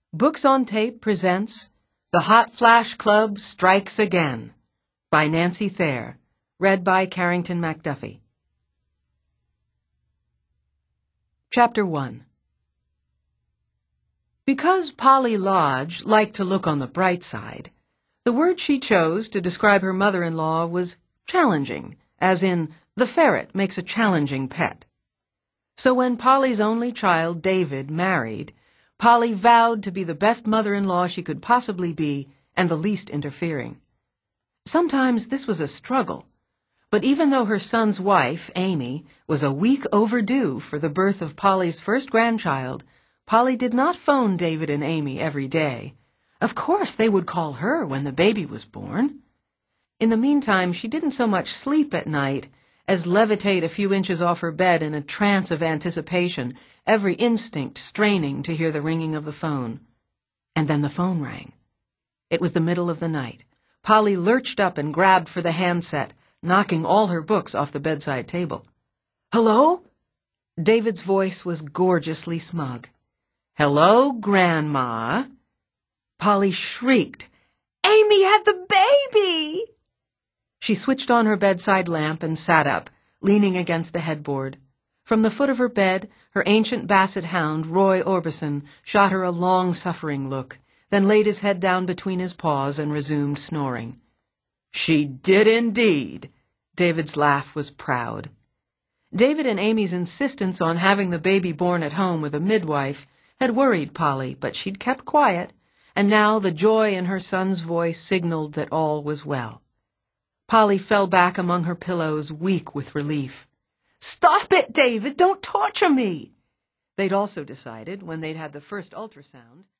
Books on Tape presents The Hot Flash Club Strikes Again by Nancy Thayer, read by Carrington McDuffie. Chapter 1. Because Polly Lodge liked to look on the bright side, the word she chose to describe her mother-in-law was challenging, as in, the ferret makes a challenging pet. So when Polly's only child, David, married, Polly vowed to be the best mother-in-law she could possibly be and the least interfering. Sometimes this was a struggle, but even though her son's wife, Amy, was a week overdue for the birth of Polly's first grandchild, Polly did not phone David and Amy every day. Of course they would call her when the baby was born. In the meantime, she didn't so much sleep at night as levitate a few inches off her bed in a trance of anticipation, every instinct straining to hear the ringing of the phone. And then the phone rang. It was the middle of the night. Polly lurched up and grabbed for the handset, knocking all her books off the bedside table. "Hello?" David's voice was gorgeously smug. "Hello, Grandma." Polly shrieked. "Amy had the baby!" She switched on her bedside lamp and sat up, leaning against the headboard. From the foot of her bed, her ancient basset hound, Roy Orbison, shot her a long-suffering look, then laid his head down between his paws and resumed snoring. "She did indeed." David's laugh was proud. David and Amy's insistence on having the baby born at home with a midwife had worried Polly, but she'd kept quiet, and now the joy in her son's voice signaled that all was well. Polly fell back among her pillows, weak with relief. "Stop it, David! Don't torture me!" They'd also decided, when they'd had the first ultrasound,